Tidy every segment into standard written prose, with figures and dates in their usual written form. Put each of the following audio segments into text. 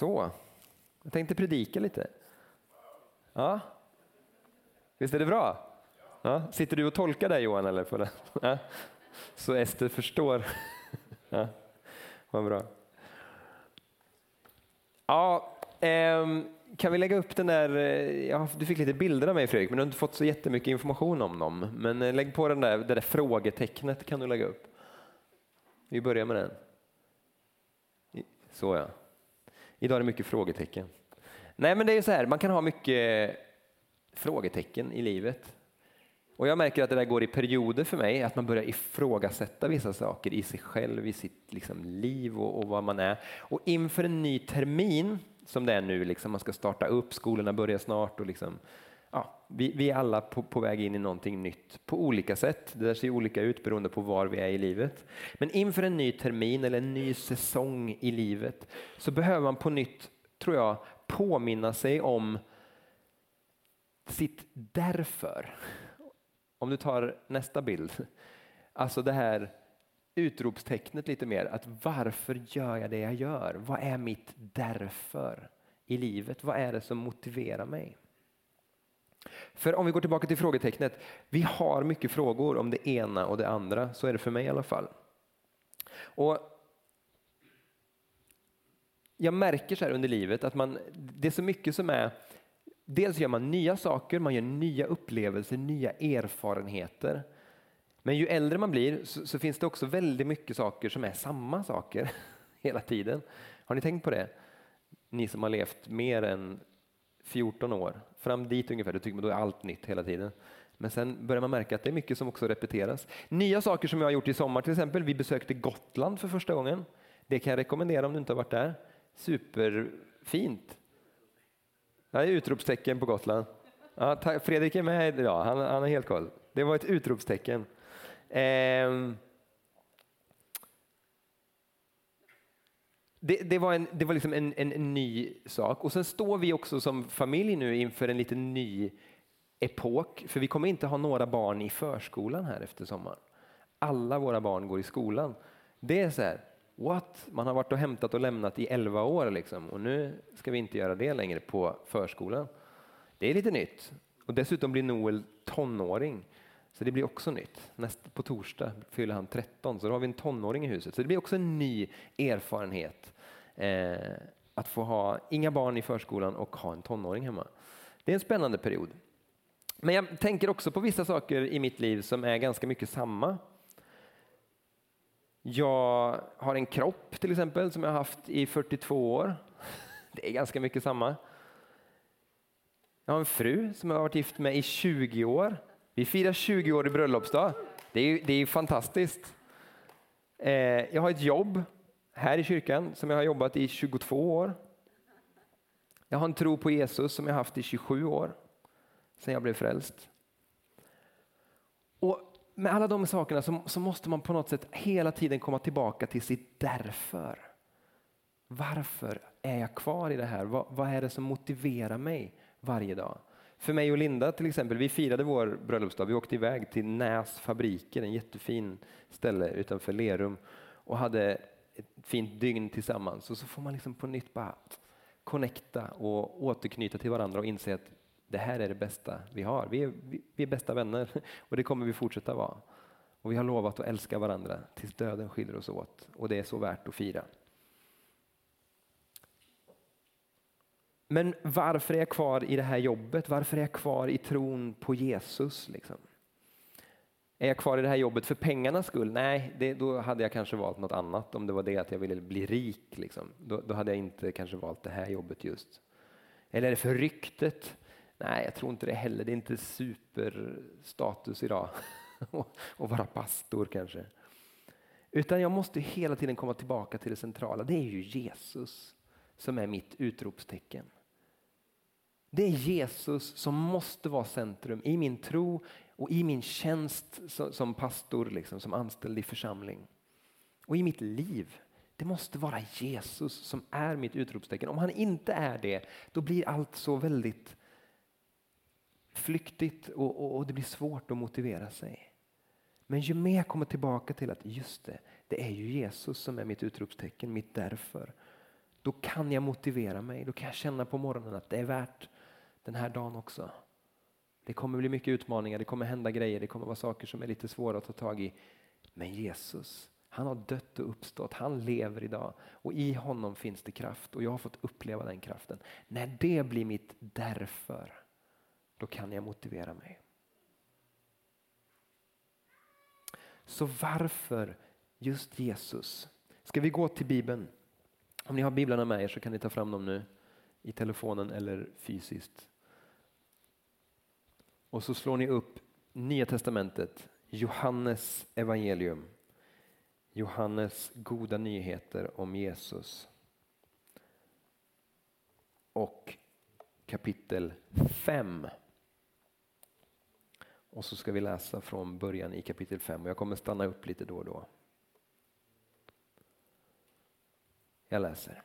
Så, jag tänkte predika lite. Ja. Visst är det bra? Ja. Sitter du och tolkar där, Johan? Eller på det? Ja. Så Ester förstår. Ja. Vad bra. Ja, kan vi lägga upp den där, ja, du fick lite bilder av mig, Fredrik, men du har inte fått så jättemycket information om dem. Men lägg på det där frågetecknet, kan du lägga upp. Vi börjar med den. Så ja. Idag är det mycket frågetecken. Nej, men det är ju så här, man kan ha mycket frågetecken i livet. Och jag märker att det där går i perioder för mig, att man börjar ifrågasätta vissa saker i sig själv, i sitt liksom liv och vad man är. Och inför en ny termin, som det är nu, liksom, man ska starta upp, skolorna börjar snart och liksom, ja, vi är alla på väg in i någonting nytt på olika sätt. Det där ser olika ut beroende på var vi är i livet. Men inför en ny termin eller en ny säsong i livet så behöver man på nytt, tror jag, påminna sig om sitt därför. Om du tar nästa bild, alltså det här utropstecknet lite mer, att varför gör jag det jag gör? Vad är mitt därför i livet? Vad är det som motiverar mig? För om vi går tillbaka till frågetecknet, vi har mycket frågor om det ena och det andra, så är det för mig i alla fall. Och jag märker så här under livet att det är så mycket som är, dels gör man nya saker, man gör nya upplevelser, nya erfarenheter. Men ju äldre man blir så finns det också väldigt mycket saker som är samma saker hela tiden. Har ni tänkt på det? Ni som har levt mer än 14 år, fram dit ungefär, då tycker man då är allt nytt hela tiden. Men sen börjar man märka att det är mycket som också repeteras. Nya saker som jag har gjort i sommar till exempel, vi besökte Gotland för första gången. Det kan jag rekommendera om du inte har varit där. Superfint. Det är utropstecken på Gotland. Ja, Fredrik är med idag, han har helt koll. Det var ett utropstecken. Det var liksom en ny sak. Och sen står vi också som familj nu inför en lite ny epok. För vi kommer inte ha några barn i förskolan här efter sommaren. Alla våra barn går i skolan. Det är så här, what? Man har varit och hämtat och lämnat i 11 år liksom. Och nu ska vi inte göra det längre på förskolan. Det är lite nytt. Och dessutom blir Noel tonåring. Så det blir också nytt. På torsdag fyller han 13, så då har vi en tonåring i huset. Så det blir också en ny erfarenhet. Att få ha inga barn i förskolan och ha en tonåring hemma. Det är en spännande period. Men jag tänker också på vissa saker i mitt liv som är ganska mycket samma. Jag har en kropp till exempel som jag har haft i 42 år. Det är ganska mycket samma. Jag har en fru som jag har varit gift med i 20 år. Vi firar 20 år i bröllopsdag. Det är fantastiskt. Jag har ett jobb här i kyrkan som jag har jobbat i 22 år. Jag har en tro på Jesus som jag har haft i 27 år. Sen jag blev frälst. Och med alla de sakerna så måste man på något sätt hela tiden komma tillbaka till sitt därför. Varför är jag kvar i det här? Vad är det som motiverar mig varje dag? För mig och Linda till exempel, vi firade vår bröllopsdag. Vi åkte iväg till Näs fabriker, en jättefin ställe utanför Lerum. Och hade ett fint dygn tillsammans. Och så får man liksom på nytt bara connecta och återknyta till varandra och inse att det här är det bästa vi har. Vi är bästa vänner och det kommer vi fortsätta vara. Och vi har lovat att älska varandra tills döden skiljer oss åt. Och det är så värt att fira. Men varför är jag kvar i det här jobbet? Varför är jag kvar i tron på Jesus? Liksom? Är jag kvar i det här jobbet för pengarnas skull? Nej, då hade jag kanske valt något annat. Om det var det att jag ville bli rik. Liksom. Då hade jag inte kanske valt det här jobbet just. Eller är det för ryktet? Nej, jag tror inte det heller. Det är inte superstatus idag att vara pastor kanske. Utan jag måste hela tiden komma tillbaka till det centrala. Det är ju Jesus som är mitt utropstecken. Det är Jesus som måste vara centrum i min tro och i min tjänst som pastor, liksom, som anställd i församling. Och i mitt liv. Det måste vara Jesus som är mitt utropstecken. Om han inte är det, då blir allt så väldigt flyktigt och det blir svårt att motivera sig. Men ju mer jag kommer tillbaka till att just det är ju Jesus som är mitt utropstecken, mitt därför. då kan jag motivera mig. Då kan jag känna på morgonen att det är värt den här dagen också. Det kommer bli mycket utmaningar, det kommer hända grejer, det kommer vara saker som är lite svåra att ta tag i. Men Jesus, han har dött och uppstått, han lever idag och i honom finns det kraft och jag har fått uppleva den kraften. När det blir mitt därför, då kan jag motivera mig. Så varför just Jesus? Ska vi gå till Bibeln? Om ni har biblarna med er så kan ni ta fram dem nu i telefonen eller fysiskt. Och så slår ni upp Nya testamentet, Johannes evangelium. Johannes goda nyheter om Jesus. Och kapitel 5. Och så ska vi läsa från början i kapitel 5. Och jag kommer stanna upp lite då och då. Jag läser.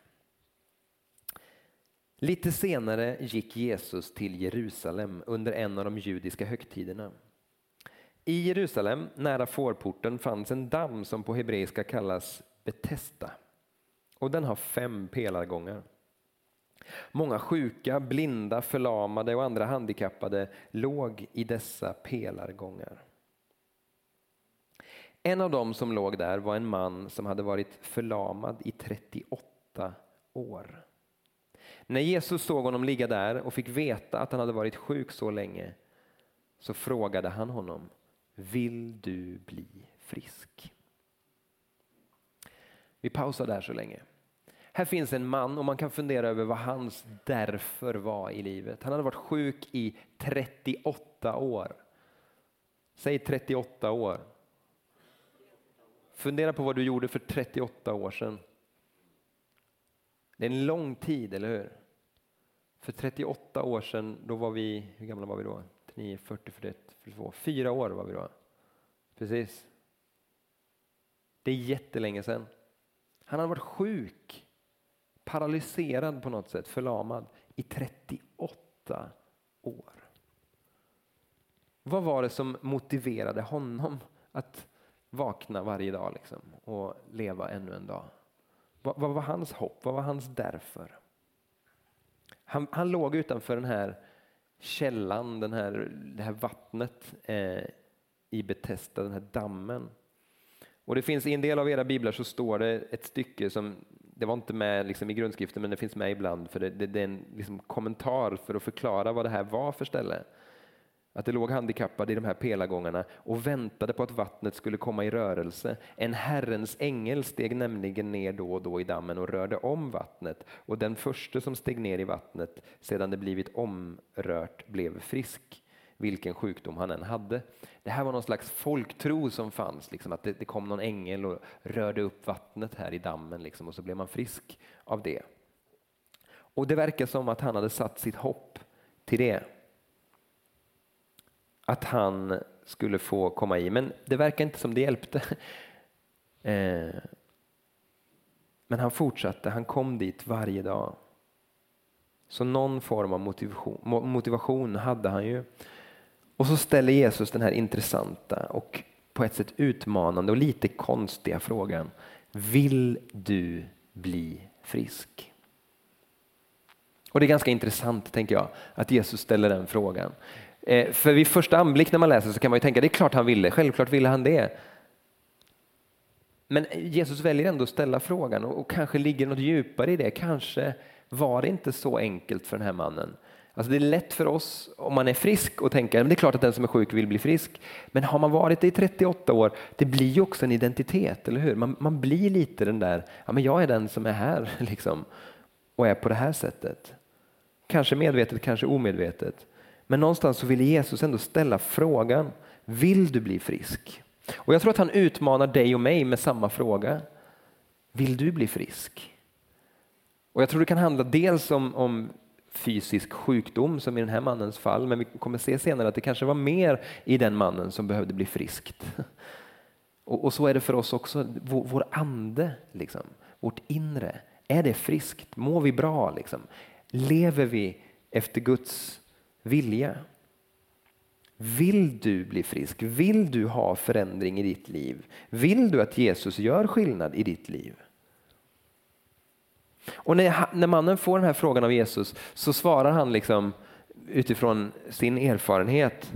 Lite senare gick Jesus till Jerusalem under en av de judiska högtiderna. I Jerusalem, nära fårporten, fanns en damm som på hebreiska kallas Betesda. Och den har 5 pelargångar. Många sjuka, blinda, förlamade och andra handikappade låg i dessa pelargångar. En av dem som låg där var en man som hade varit förlamad i 38 år. När Jesus såg honom ligga där och fick veta att han hade varit sjuk så länge, så frågade han honom: vill du bli frisk? Vi pausar där så länge. Här finns en man och man kan fundera över vad hans därför var i livet. Han hade varit sjuk i 38 år. Säg 38 år. Fundera på vad du gjorde för 38 år sedan. Det är en lång tid, eller hur? För 38 år sedan, då var vi, hur gamla var vi då? 39, 40, 41, 42, 4 år var vi då. Precis. Det är jättelänge sedan. Han hade varit sjuk, paralyserad på något sätt, förlamad i 38 år. Vad var det som motiverade honom att vakna varje dag liksom, och leva ännu en dag? Vad var hans hopp? Vad var hans därför? Han låg utanför den här källan, det här vattnet i Betesda, den här dammen. Och det finns i en del av era biblar så står det ett stycke som, det var inte med liksom i grundskriften men det finns med ibland, för det är en liksom kommentar för att förklara vad det här var för ställe. Att det låg handikappade i de här pelargångarna och väntade på att vattnet skulle komma i rörelse. En Herrens ängel steg nämligen ner då och då i dammen och rörde om vattnet. Och den första som steg ner i vattnet sedan det blivit omrört blev frisk, vilken sjukdom han än hade. Det här var någon slags folktro som fanns, liksom, att det kom någon ängel och rörde upp vattnet här i dammen liksom, och så blev man frisk av det. Och det verkar som att han hade satt sitt hopp till det. Att han skulle få komma i. Men det verkar inte som det hjälpte. Men han fortsatte. Han kom dit varje dag. Så någon form av motivation hade han ju. Och så ställer Jesus den här intressanta och på ett sätt utmanande och lite konstiga frågan: vill du bli frisk? Och det är ganska intressant, tänker jag, att Jesus ställer den frågan. För vid första anblick när man läser så kan man ju tänka, det är klart han ville, självklart ville han det. Men Jesus väljer ändå att ställa frågan och kanske ligger något djupare i det. Kanske var det inte så enkelt för den här mannen. Alltså det är lätt för oss om man är frisk och tänka, men det är klart att den som är sjuk vill bli frisk. Men har man varit det i 38 år, det blir ju också en identitet, eller hur? Man blir lite den där, ja men jag är den som är här liksom, och är på det här sättet. Kanske medvetet, kanske omedvetet. Men någonstans så ville Jesus ändå ställa frågan: vill du bli frisk? Och jag tror att han utmanar dig och mig med samma fråga. Vill du bli frisk? Och jag tror det kan handla dels om fysisk sjukdom som i den här mannens fall. Men vi kommer se senare att det kanske var mer i den mannen som behövde bli friskt. Och så är det för oss också. Vår ande, liksom, vårt inre. Är det friskt? Mår vi bra? Liksom? Lever vi efter Guds vilja? Vill du bli frisk? Vill du ha förändring i ditt liv? Vill du att Jesus gör skillnad i ditt liv? Och när mannen får den här frågan av Jesus så svarar han liksom utifrån sin erfarenhet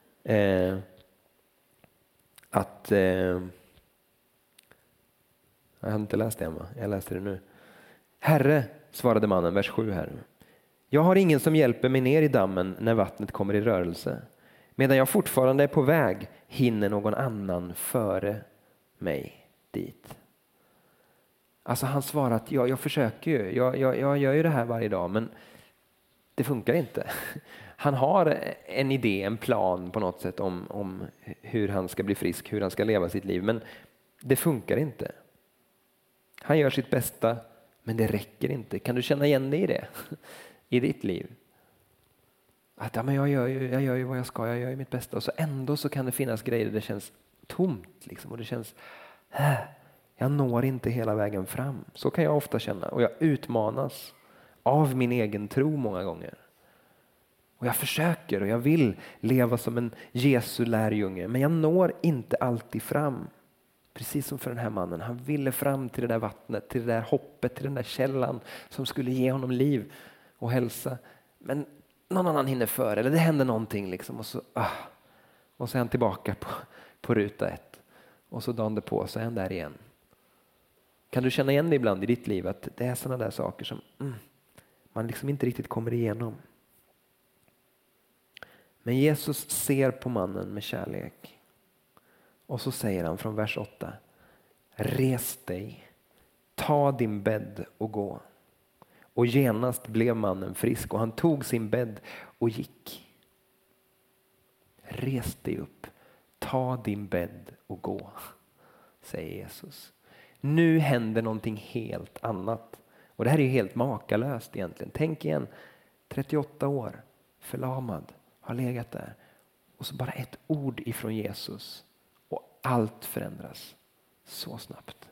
att jag har inte läst det än, va? Jag läste det nu. Herre, svarade mannen, vers 7 här. Jag har ingen som hjälper mig ner i dammen när vattnet kommer i rörelse. Medan jag fortfarande är på väg hinner någon annan före mig dit. Alltså han svarar att jag försöker ju, jag gör ju det här varje dag, men det funkar inte. Han har en idé, en plan på något sätt om hur han ska bli frisk, hur han ska leva sitt liv, men det funkar inte. Han gör sitt bästa, men det räcker inte. Kan du känna igen dig i det i ditt liv? Att ja, men jag gör ju vad jag ska, jag gör ju mitt bästa, och så ändå så kan det finnas grejer där det känns tomt liksom, och det känns jag når inte hela vägen fram. Så kan jag ofta känna, och jag utmanas av min egen tro många gånger. Och jag försöker och jag vill leva som en Jesu lärjunge, men jag når inte alltid fram. Precis som för den här mannen, han ville fram till det där vattnet, till det där hoppet, till den där källan som skulle ge honom liv och hälsa. Men någon annan hinner före, eller det händer någonting liksom, och så är han tillbaka på ruta 1. Och så dagen på så är han där igen. Kan du känna igen det ibland i ditt liv att det är sådana där saker som man liksom inte riktigt kommer igenom? Men Jesus ser på mannen med kärlek. Och så säger han från vers 8: res dig, ta din bädd och gå. Och genast blev mannen frisk och han tog sin bädd och gick. Res dig upp, ta din bädd och gå, säger Jesus. Nu händer någonting helt annat. Och det här är ju helt makalöst egentligen. Tänk igen, 38 år, förlamad, har legat där. Och så bara ett ord ifrån Jesus. Och allt förändras så snabbt.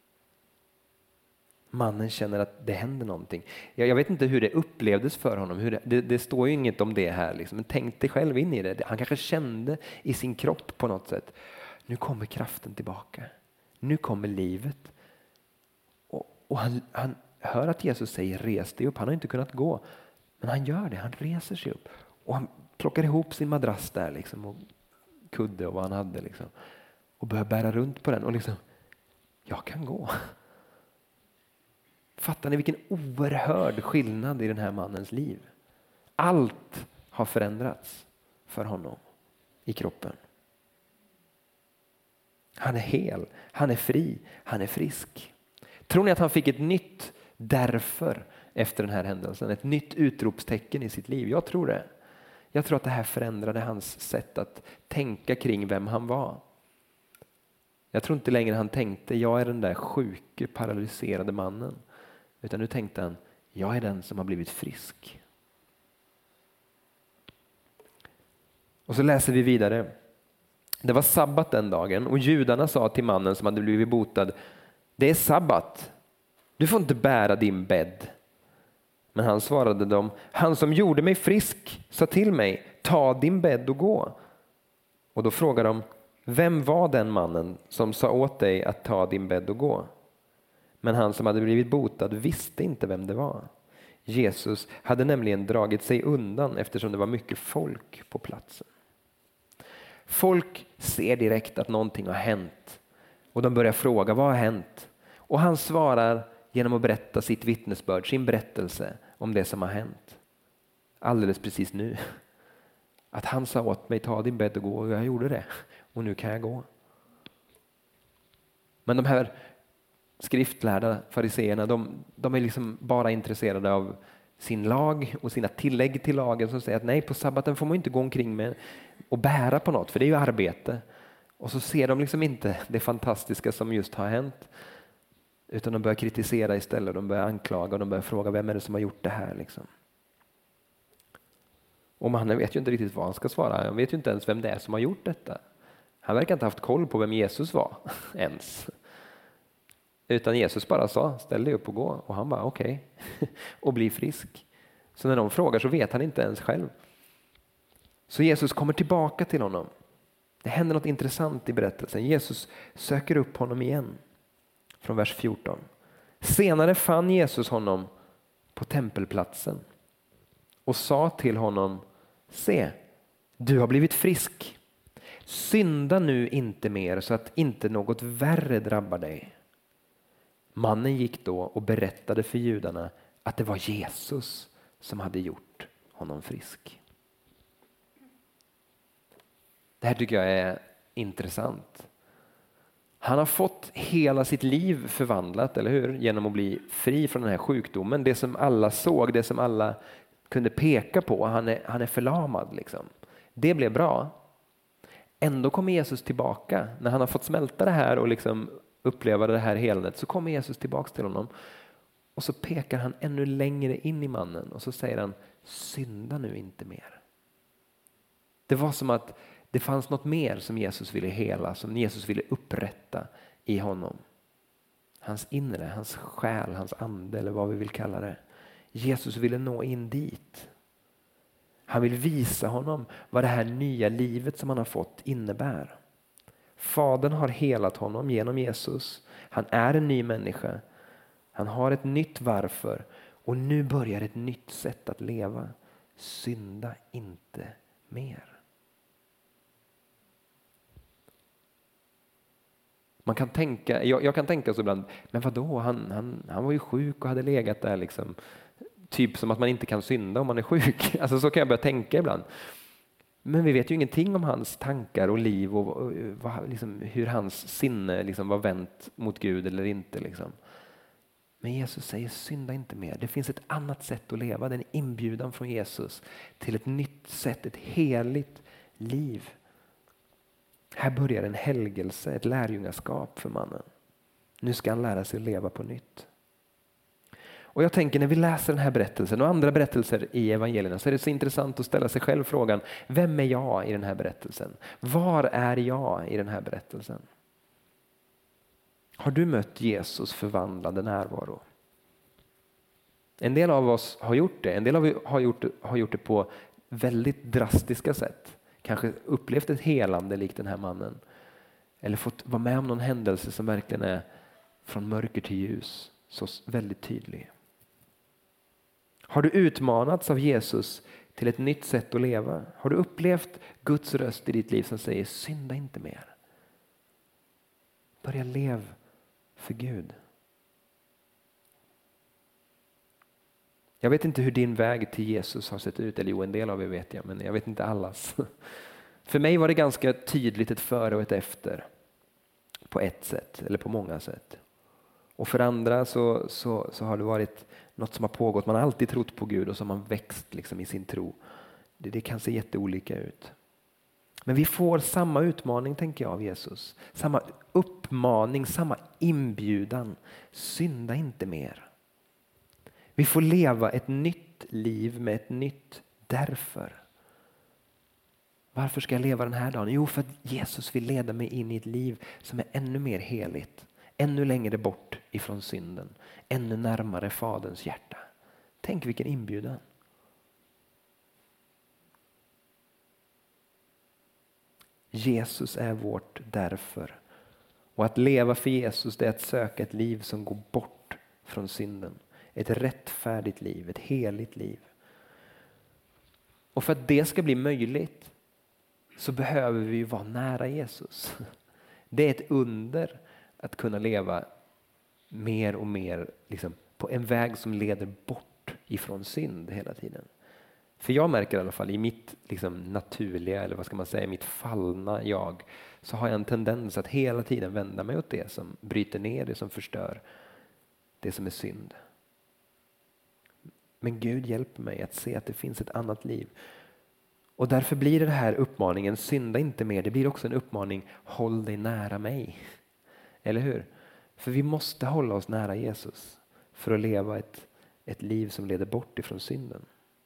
Mannen känner att det händer någonting. Jag vet inte hur det upplevdes för honom. Det står ju inget om det här. Liksom. Men tänk dig själv in i det. Han kanske kände i sin kropp på något sätt. Nu kommer kraften tillbaka. Nu kommer livet. Och han hör att Jesus säger res dig upp. Han har inte kunnat gå. Men han gör det. Han reser sig upp. Och han plockar ihop sin madrass där. Liksom, och kudde och vad han hade. Liksom, och börjar bära runt på den. Och liksom, jag kan gå. Fattar ni vilken oerhörd skillnad i den här mannens liv? Allt har förändrats för honom i kroppen. Han är hel, han är fri, han är frisk. Tror ni att han fick ett nytt därför efter den här händelsen? Ett nytt utropstecken i sitt liv? Jag tror det. Jag tror att det här förändrade hans sätt att tänka kring vem han var. Jag tror inte längre han tänkte, jag är den där sjuke, paralyserade mannen. Utan nu tänkte han, jag är den som har blivit frisk. Och så läser vi vidare. Det var sabbat den dagen och judarna sa till mannen som hade blivit botad, det är sabbat, du får inte bära din bädd. Men han svarade dem, han som gjorde mig frisk sa till mig, ta din bädd och gå. Och då frågade de, vem var den mannen som sa åt dig att ta din bädd och gå? Men han som hade blivit botad visste inte vem det var. Jesus hade nämligen dragit sig undan eftersom det var mycket folk på platsen. Folk ser direkt att någonting har hänt. Och de börjar fråga, vad har hänt? Och han svarar genom att berätta sitt vittnesbörd, sin berättelse om det som har hänt. Alldeles precis nu. Att han sa åt mig, ta din bädd och gå, och jag gjorde det. Och nu kan jag gå. Men de här skriftlärda fariseerna, de är liksom bara intresserade av sin lag och sina tillägg till lagen som säger att nej, på sabbaten får man inte gå omkring med och bära på något, för det är ju arbete. Och så ser de liksom inte det fantastiska som just har hänt, utan de börjar kritisera istället, de börjar anklaga och de börjar fråga, vem är det som har gjort det här liksom? Och mannen vet ju inte riktigt vad han ska svara, han vet ju inte ens vem det är som har gjort detta. Han verkar inte ha haft koll på vem Jesus var ens. Utan Jesus bara sa, ställ dig upp och gå. Och han bara okej. Och blir frisk. Så när de frågar så vet han inte ens själv. Så Jesus kommer tillbaka till honom. Det händer något intressant i berättelsen. Jesus söker upp honom igen. Från vers 14. Senare fann Jesus honom på tempelplatsen och sa till honom: se, du har blivit frisk. Synda nu inte mer så att inte något värre drabbar dig. Mannen gick då och berättade för judarna att det var Jesus som hade gjort honom frisk. Det här tycker jag är intressant. Han har fått hela sitt liv förvandlat, eller hur? Genom att bli fri från den här sjukdomen. Det som alla såg, det som alla kunde peka på. Han är förlamad liksom. Det blev bra. Ändå kommer Jesus tillbaka. När han har fått smälta det här och liksom uppleva det här helandet, så kommer Jesus tillbaka till honom. Och så pekar han ännu längre in i mannen och så säger han: synda nu inte mer. Det var som att det fanns något mer som Jesus ville hela, som Jesus ville upprätta i honom. Hans inre, hans själ, hans ande eller vad vi vill kalla det. Jesus ville nå in dit. Han vill visa honom vad det här nya livet som han har fått innebär. Fadern har helat honom genom Jesus. Han är en ny människa. Han har ett nytt varför. Och nu börjar ett nytt sätt att leva. Synda inte mer. Man kan tänka, jag kan tänka så ibland, men vadå, han var ju sjuk och hade legat där liksom. Typ som att man inte kan synda om man är sjuk. Alltså så kan jag börja tänka ibland. Men vi vet ju ingenting om hans tankar och liv och liksom, hur hans sinne liksom var vänt mot Gud eller inte. Liksom. Men Jesus säger: synda inte mer. Det finns ett annat sätt att leva. Det är en inbjudan från Jesus till ett nytt sätt, ett heligt liv. Här börjar en helgelse, ett lärjungaskap för mannen. Nu ska han lära sig att leva på nytt. Och jag tänker, när vi läser den här berättelsen och andra berättelser i evangelierna, så är det så intressant att ställa sig själv frågan: vem är jag i den här berättelsen? Var är jag i den här berättelsen? Har du mött Jesus förvandlande närvaro? En del av oss har gjort det. En del av oss har gjort det på väldigt drastiska sätt. Kanske upplevt ett helande likt den här mannen. Eller fått vara med om någon händelse som verkligen är från mörker till ljus. Så väldigt tydlig. Har du utmanats av Jesus till ett nytt sätt att leva? Har du upplevt Guds röst i ditt liv som säger: synda inte mer. Börja leva för Gud. Jag vet inte hur din väg till Jesus har sett ut. Eller jo, en del av er vet jag, men jag vet inte allas. För mig var det ganska tydligt ett före och ett efter. På ett sätt, eller på många sätt. Och för andra så har det varit något som har pågått. Man har alltid trott på Gud och så har man växt liksom i sin tro. Det kan se jätteolika ut. Men vi får samma utmaning, tänker jag, av Jesus. Samma uppmaning, samma inbjudan. Synda inte mer. Vi får leva ett nytt liv med ett nytt därför. Varför ska jag leva den här dagen? Jo, för att Jesus vill leda mig in i ett liv som är ännu mer heligt. Ännu längre bort ifrån synden. Ännu närmare Faderns hjärta. Tänk vilken inbjudan. Jesus är vårt därför. Och att leva för Jesus, det är att söka ett liv som går bort från synden. Ett rättfärdigt liv, ett heligt liv. Och för att det ska bli möjligt så behöver vi vara nära Jesus. Det är ett under att kunna leva mer och mer liksom, på en väg som leder bort ifrån synd hela tiden. För jag märker i alla fall i mitt liksom, naturliga, eller vad ska man säga, mitt fallna jag, så har jag en tendens att hela tiden vända mig åt det som bryter ner, det som förstör, det som är synd. Men Gud hjälper mig att se att det finns ett annat liv. Och därför blir det här uppmaningen: synda inte mer. Det blir också en uppmaning: håll dig nära mig. Eller hur? För vi måste hålla oss nära Jesus för att leva ett liv som leder bort ifrån synden.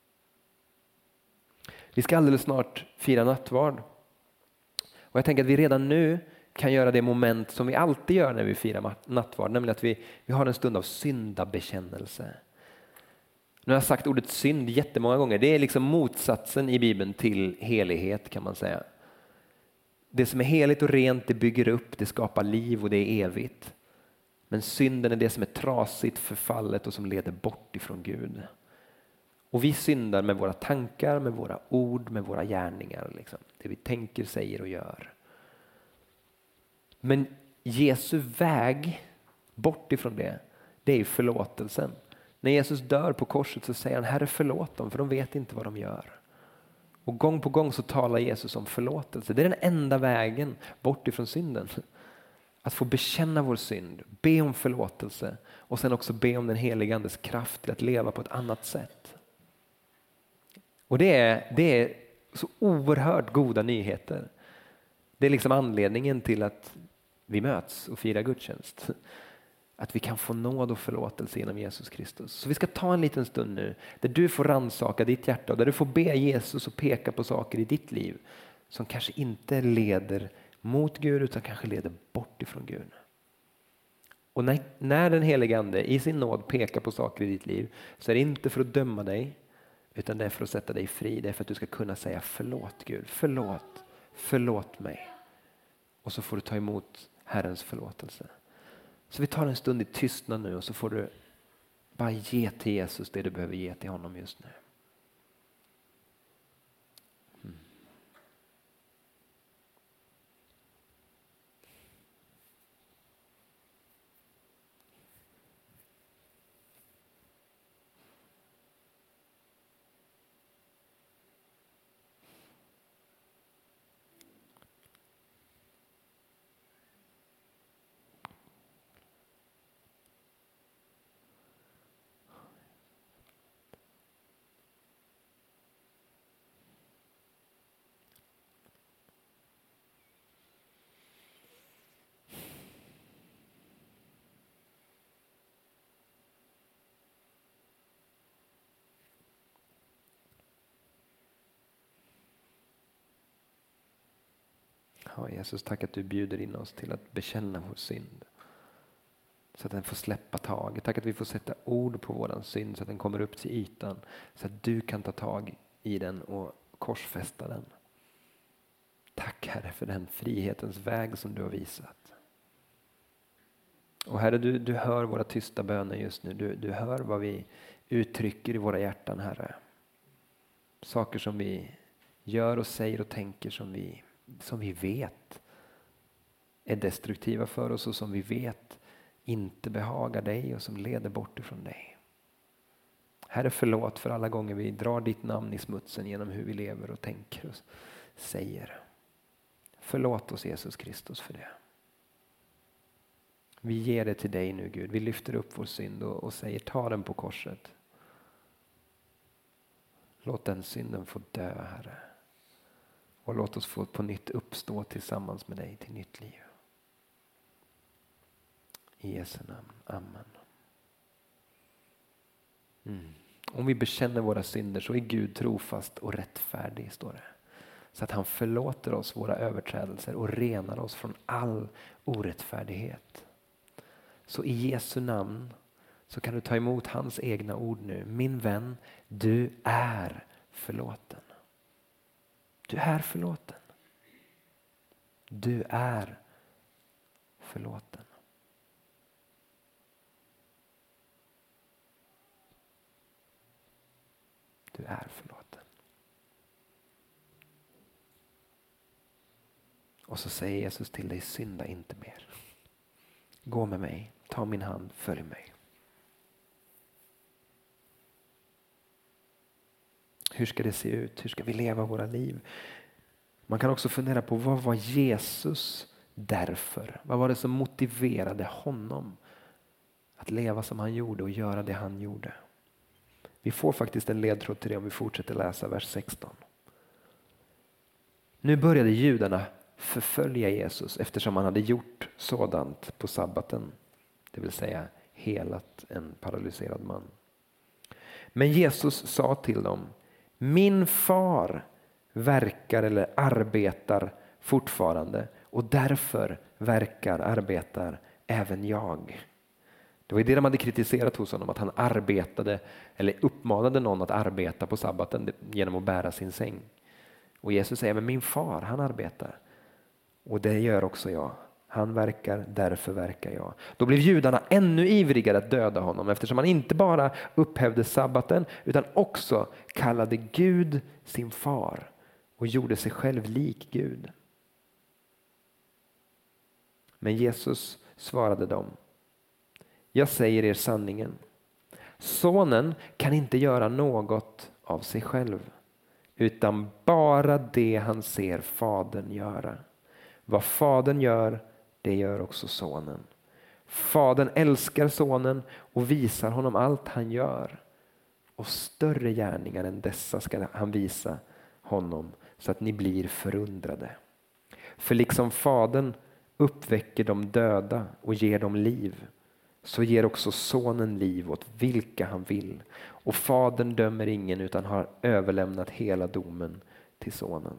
Vi ska alldeles snart fira nattvard. Och jag tänker att vi redan nu kan göra det moment som vi alltid gör när vi firar nattvard. Nämligen att vi har en stund av syndabekännelse. Nu har jag sagt ordet synd jättemånga gånger. Det är liksom motsatsen i Bibeln till helighet, kan man säga. Det som är heligt och rent, det bygger upp, det skapar liv och det är evigt. Men synden är det som är trasigt, förfallet och som leder bort ifrån Gud. Och vi syndar med våra tankar, med våra ord, med våra gärningar. Liksom. Det vi tänker, säger och gör. Men Jesu väg bort ifrån det är ju förlåtelsen. När Jesus dör på korset så säger han, Herre förlåt dem för de vet inte vad de gör. Och gång på gång så talar Jesus om förlåtelse. Det är den enda vägen bort ifrån synden. Att få bekänna vår synd, be om förlåtelse och sen också be om den helige Andes kraft till att leva på ett annat sätt. Och det är så oerhört goda nyheter. Det är liksom anledningen till att vi möts och firar gudstjänst. Att vi kan få nåd och förlåtelse genom Jesus Kristus. Så vi ska ta en liten stund nu där du får rannsaka ditt hjärta och där du får be Jesus och peka på saker i ditt liv som kanske inte leder mot Gud utan kanske leder bort ifrån Gud. Och när den helige Ande i sin nåd pekar på saker i ditt liv så är det inte för att döma dig utan det är för att sätta dig fri. Det är för att du ska kunna säga förlåt Gud, förlåt mig. Och så får du ta emot Herrens förlåtelse. Så vi tar en stund i tystnad nu och så får du bara ge till Jesus det du behöver ge till honom just nu. Ja, Jesus, tack att du bjuder in oss till att bekänna vår synd. Så att den får släppa taget. Tack att vi får sätta ord på våran synd så att den kommer upp till ytan. Så att du kan ta tag i den och korsfästa den. Tack Herre för den frihetens väg som du har visat. Och Herre, du hör våra tysta böner just nu. Du hör vad vi uttrycker i våra hjärtan, Herre. Saker som vi gör och säger och tänker som vi vet är destruktiva för oss och som vi vet inte behagar dig och som leder bort ifrån dig. Herre, förlåt för alla gånger vi drar ditt namn i smutsen genom hur vi lever och tänker och säger. Förlåt oss Jesus Kristus för det. Vi ger det till dig nu Gud. Vi lyfter upp vår synd och säger ta den på korset. Låt den synden få dö, Herre. Och låt oss få på nytt uppstå tillsammans med dig till nytt liv. I Jesu namn. Amen. Om vi bekänner våra synder så är Gud trofast och rättfärdig, står det. Så att han förlåter oss våra överträdelser och renar oss från all orättfärdighet. Så i Jesu namn så kan du ta emot hans egna ord nu. Min vän, du är förlåten. Du är förlåten. Du är förlåten. Du är förlåten. Och så säger Jesus till dig, synda inte mer. Gå med mig, ta min hand, följ mig. Hur ska det se ut? Hur ska vi leva våra liv? Man kan också fundera på vad var Jesus därför? Vad var det som motiverade honom att leva som han gjorde och göra det han gjorde? Vi får faktiskt en ledtråd till det om vi fortsätter läsa vers 16. Nu började judarna förfölja Jesus eftersom han hade gjort sådant på sabbaten. Det vill säga helat en paralyserad man. Men Jesus sa till dem, min far verkar eller arbetar fortfarande och därför arbetar även jag. Det var det de hade kritiserat hos honom, att han arbetade eller uppmanade någon att arbeta på sabbaten genom att bära sin säng. Och Jesus säger, men min far han arbetar och det gör också jag. Han verkar, därför verkar jag. Då blev judarna ännu ivrigare att döda honom eftersom han inte bara upphävde sabbaten utan också kallade Gud sin far och gjorde sig själv lik Gud. Men Jesus svarade dem: jag säger er sanningen. Sonen kan inte göra något av sig själv utan bara det han ser fadern göra. Vad fadern gör, det gör också sonen. Fadern älskar sonen och visar honom allt han gör. Och större gärningar än dessa ska han visa honom så att ni blir förundrade. För liksom fadern uppväcker de döda och ger dem liv, så ger också sonen liv åt vilka han vill. Och fadern dömer ingen utan har överlämnat hela domen till sonen.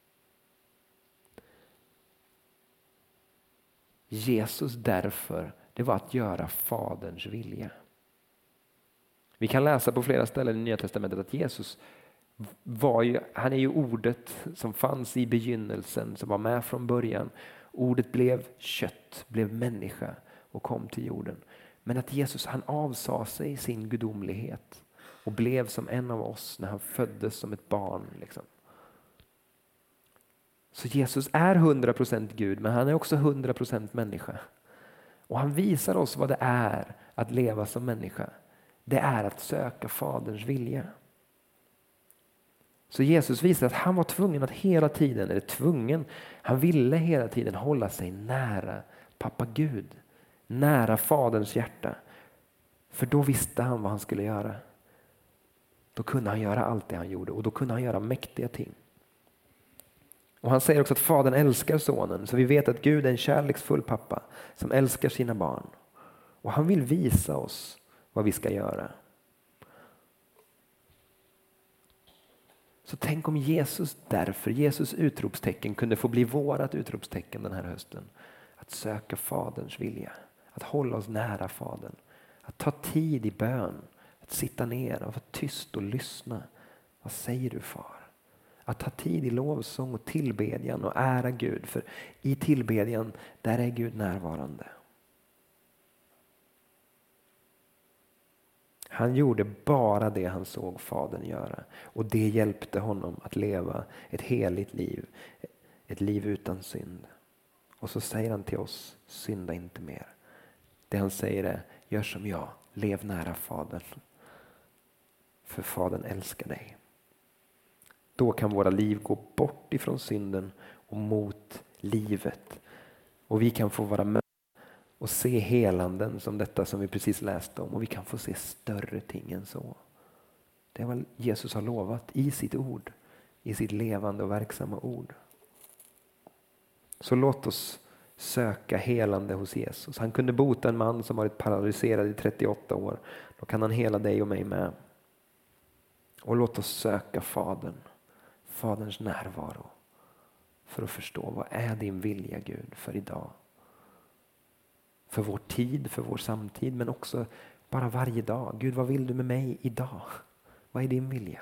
Jesus därför, det var att göra faderns vilja. Vi kan läsa på flera ställen i Nya testamentet att Jesus han är ju ordet som fanns i begynnelsen, som var med från början. Ordet blev kött, blev människa och kom till jorden. Men att Jesus, han avsade sig sin gudomlighet och blev som en av oss när han föddes som ett barn. Liksom. Så Jesus är 100% Gud, men han är också 100% människa. Och han visar oss vad det är att leva som människa. Det är att söka faderns vilja. Så Jesus visar att han var tvungen att hela tiden, han ville hela tiden hålla sig nära pappa Gud. Nära faderns hjärta. För då visste han vad han skulle göra. Då kunde han göra allt det han gjorde och då kunde han göra mäktiga ting. Och han säger också att fadern älskar sonen, så vi vet att Gud är en kärleksfull pappa som älskar sina barn. Och han vill visa oss vad vi ska göra. Så tänk om Jesus utropstecken kunde få bli vårat utropstecken den här hösten. Att söka faderns vilja, att hålla oss nära fadern, att ta tid i bön, att sitta ner och vara tyst och lyssna. Vad säger du, far? Att ta tid i lovsång och tillbedjan och ära Gud, för i tillbedjan där är Gud närvarande. Han gjorde bara det han såg fadern göra och det hjälpte honom att leva ett heligt liv, ett liv utan synd. Och så säger han till oss, synda inte mer. Det han säger är, gör som jag, lev nära fadern. För fadern älskar dig. Då kan våra liv gå bort ifrån synden och mot livet. Och vi kan få vara med och se helanden som detta som vi precis läste om. Och vi kan få se större ting än så. Det är vad Jesus har lovat i sitt ord. I sitt levande och verksamma ord. Så låt oss söka helande hos Jesus. Han kunde bota en man som varit paralyserad i 38 år. Då kan han hela dig och mig med. Och låt oss söka faderns närvaro. För att förstå, vad är din vilja, Gud, för idag? För vår tid, för vår samtid, men också bara varje dag. Gud, vad vill du med mig idag? Vad är din vilja?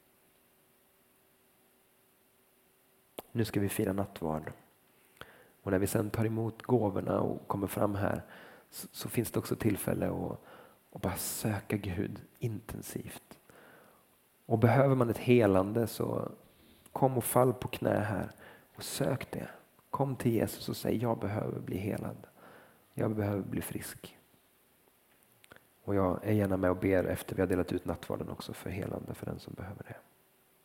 Nu ska vi fira nattvard. Och när vi sen tar emot gåvorna och kommer fram här så finns det också tillfälle att bara söka Gud intensivt. Och behöver man ett helande så kom och fall på knä här och sök det. Kom till Jesus och säg, jag behöver bli helad. Jag behöver bli frisk. Och jag är gärna med och ber efter vi har delat ut nattvarden också för helande för den som behöver det.